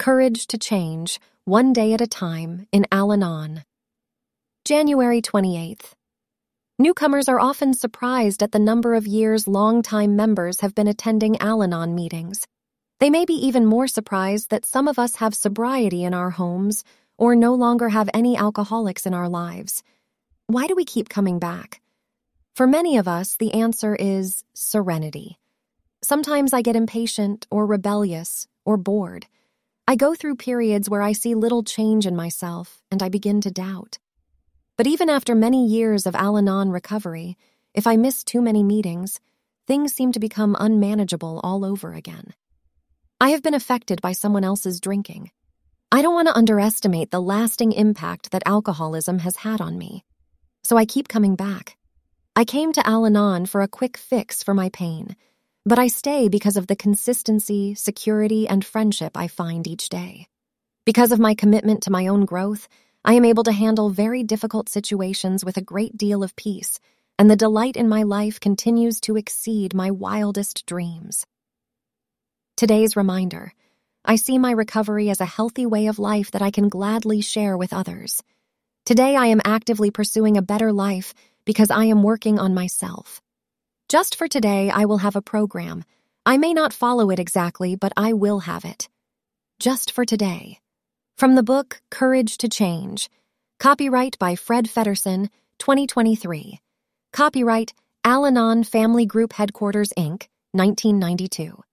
Courage to Change, One Day at a Time, in Al-Anon. January 28th. Newcomers are often surprised at the number of years longtime members have been attending Al-Anon meetings. They may be even more surprised that some of us have sobriety in our homes or no longer have any alcoholics in our lives. Why do we keep coming back? For many of us, the answer is serenity. Sometimes I get impatient or rebellious or bored. I go through periods where I see little change in myself and I begin to doubt. But even after many years of Al-Anon recovery, if I miss too many meetings, things seem to become unmanageable all over again. I have been affected by someone else's drinking. I don't want to underestimate the lasting impact that alcoholism has had on me. So I keep coming back. I came to Al-Anon for a quick fix for my pain, but I stay because of the consistency, security, and friendship I find each day. Because of my commitment to my own growth, I am able to handle very difficult situations with a great deal of peace, and the delight in my life continues to exceed my wildest dreams. Today's reminder: I see my recovery as a healthy way of life that I can gladly share with others. Today I am actively pursuing a better life because I am working on myself. Just for today, I will have a program. I may not follow it exactly, but I will have it. Just for today. From the book Courage to Change. Copyright by Fred Feddersen, 2023. Copyright Al-Anon Family Group Headquarters, Inc., 1992.